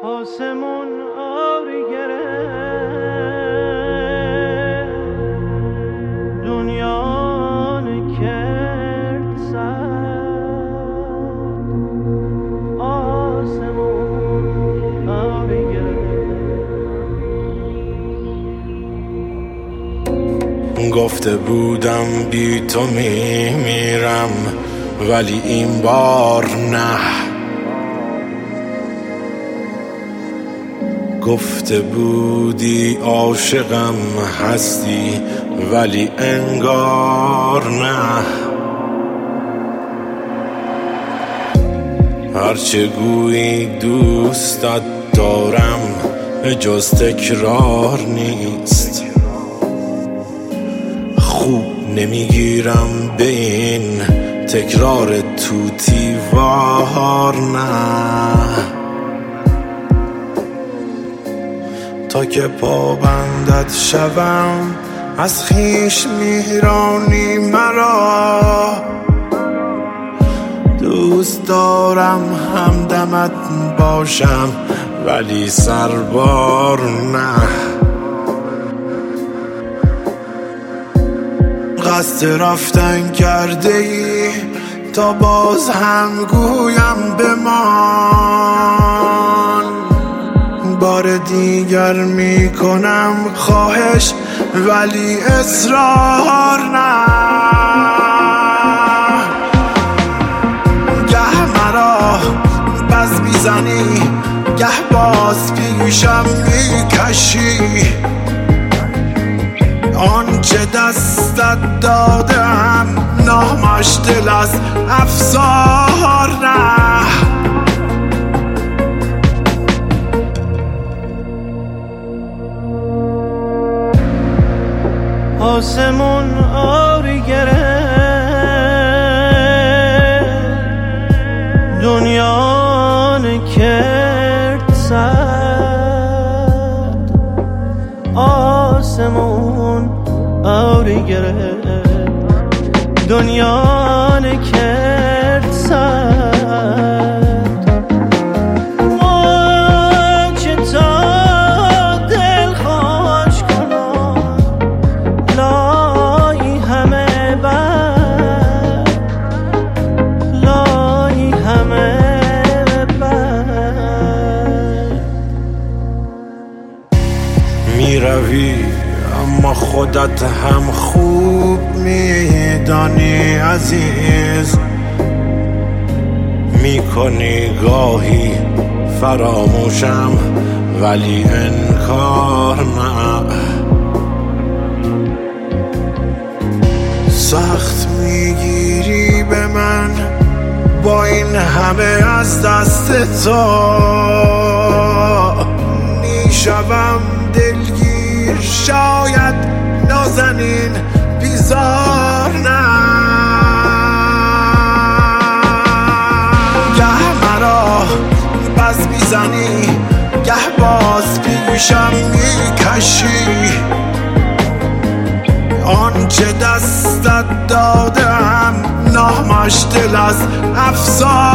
آسمون آری گرفت، دنیا کرد سر. آسمون آری گرفت. گفته بودم بی تو میمیرم، ولی این بار نه. گفته بودی عاشقم هستی، ولی انگار نه. هرچه گویی دوستت دارم جز تکرار نیست. خوب نمیگیرم به این تکرار توتی وار نه. تا که پابندت شوم از خویش میرانی مرا. دوست دارم همدمت باشم ولی سربار نه. قصد رفتن کرده ای تا باز هم گویم بمان. بار دیگر میکنم خواهش ولی اصرار نه. گه مرا بز میزنی گه باز پیشم میکشی. آنچه دستت دادم نامش دل از افسار نه. آسمون آری گرفت، دنیا کرد سد. آسمون آری گرفت، دنیا کرد سد. میروی اما خودت هم خوب میدانی عزیز. میکنی گاهی فراموشم ولی انکار نه. سخت میگیری به من با این همه از دست تو. میشوم دلگیر شاید نازنین بیزار نه. گه مرا بز میزنی گه باز پیشم میکشی. آنچه دستت دادم نامش دل از افسار